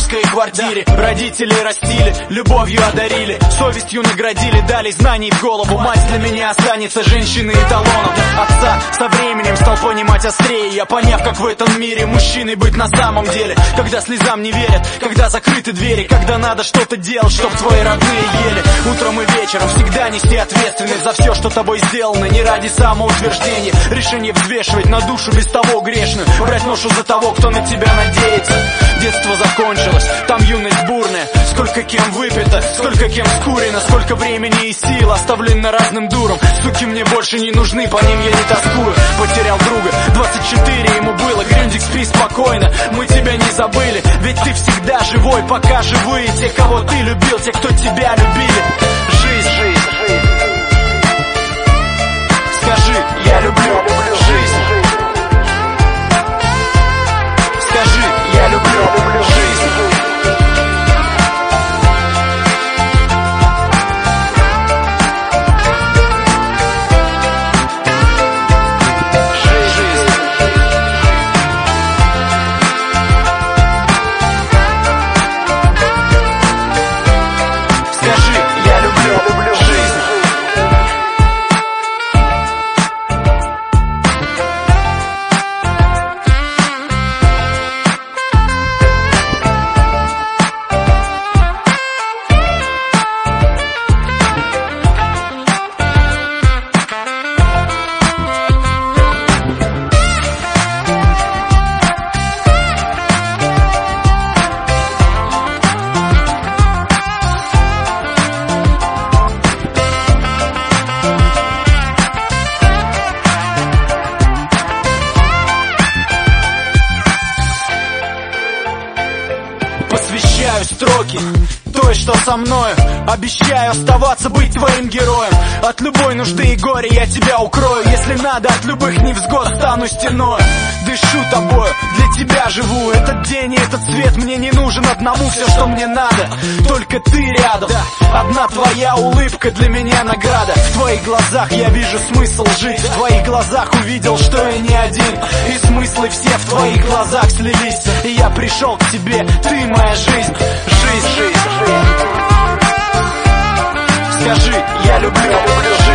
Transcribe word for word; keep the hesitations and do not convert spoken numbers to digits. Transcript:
московской квартире. Родители растили, любовью одарили, совестью наградили, дали знаний в голову. Мать для меня останется женщиной эталоном. Отца со временем стал понимать острее, я поняв, как в этом мире мужчиной быть на самом деле. Когда слезам не верят, когда закрыты двери, когда надо что-то делать, чтоб твои родные ели. Утром и вечером всегда нести ответственность за все, что тобой сделано, не ради самоутверждения. Решение взвешивать на душу без того грешную, брать ношу за того, кто на тебя надеется. Детство закончилось, там юность бурная. Сколько кем выпито, сколько кем скурено, сколько времени и сил оставлено разным дурам. Суки мне больше не нужны, по ним я не тоскую. Потерял друга, двадцать четыре ему было. Грюндик, спи спокойно, мы тебя не забыли. Ведь ты всегда живой, пока живые те, кого ты любил, те, кто тебя любили. Жизнь, жизнь, жизнь. Скажи, я люблю жизнь. Скажи, я люблю жизнь. Посвящаю строки той, что со мною. Обещаю оставаться, быть твоим героем. От любой нужды и горя я тебя укрою. Если надо, от любых невзгод стану стеной. Дышу тобою, для тебя живу. Этот день и этот свет мне не нужен одному. Все, что мне надо, только ты рядом. Одна твоя улыбка для меня награда. В твоих глазах я вижу смысл жить. В твоих глазах увидел, что я не один. И смыслы все в твоих глазах слились. И я пришел к тебе, ты моя жизнь. Жизнь, жизнь, жизнь. Скажи, я люблю, люблю.